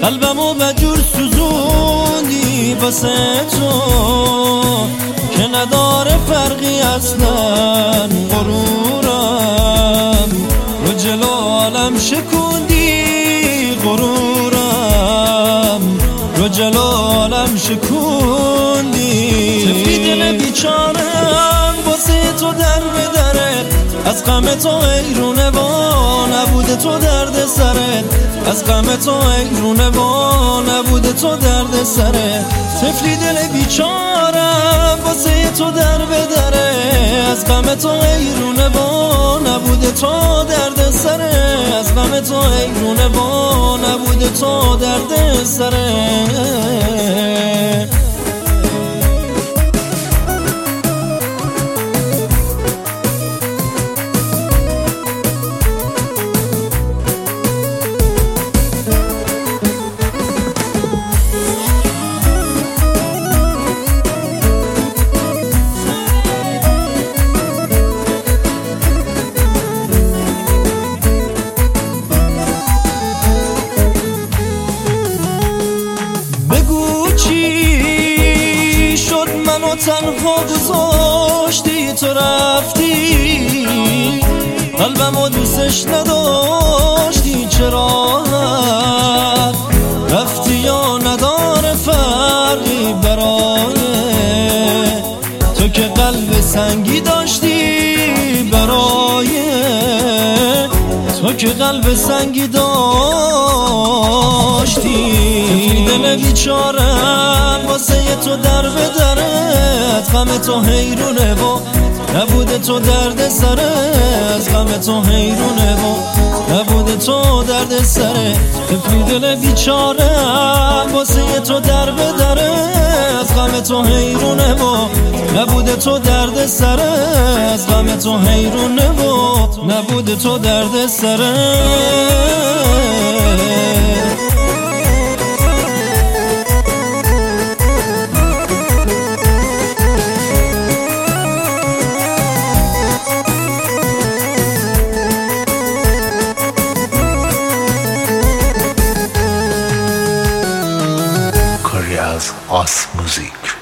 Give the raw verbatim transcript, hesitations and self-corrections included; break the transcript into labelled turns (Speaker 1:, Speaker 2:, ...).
Speaker 1: قلبمو بجور سوزوندی واسه تو که نداره فرقی اصلا غرورم رو جلو عالم شکوندی غرورم رو جلو عالم شکوندی تفلی دل بیچارم واسه تو در بدره از غم تو ایرونه با نبوده تو درد سرت از غم تو ایرونه با نبوده تو درد سرت تفلی دل بیچارم واسه تو در بدره از غم تو ایرونه با نبوده تو درد سرت از غم تو ایرونه با نبوده تو درد سرت تنها گذاشتی تو رفتی قلبمو دوستش نداشتی چرا رفتی یا نداره فرقی برای تو که قلب سنگی داشتی برای تو که قلب سنگی داشتی دل بیچارم واسه تو در بدره از غم تو حیرونه و نبوده تو درد سره از غم تو حیرونه و نبوده تو درد سره تفلی دل بیچارم واسه تو در بدره از غم تو حیرونه و نبوده تو درد سره از غم تو حیرونه و نبوده تو درد سره
Speaker 2: Korea's Os Music.